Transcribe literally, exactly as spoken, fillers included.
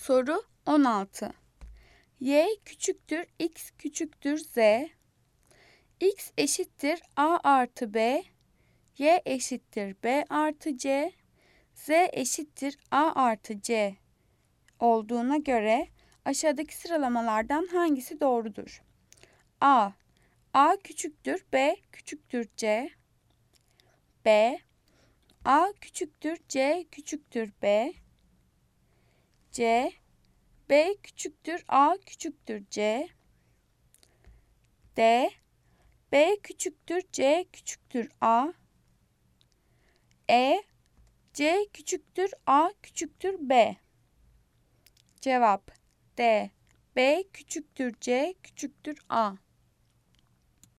Soru on altı. Y küçüktür x küçüktür z. X eşittir a artı b. Y eşittir b artı c. Z eşittir a artı c olduğuna göre aşağıdaki sıralamalardan hangisi doğrudur? A. A küçüktür b küçüktür c. B. A küçüktür c küçüktür b. C. B küçüktür a küçüktür c. D. B küçüktür c küçüktür a. E. C küçüktür a küçüktür b. Cevap D. B küçüktür c küçüktür a.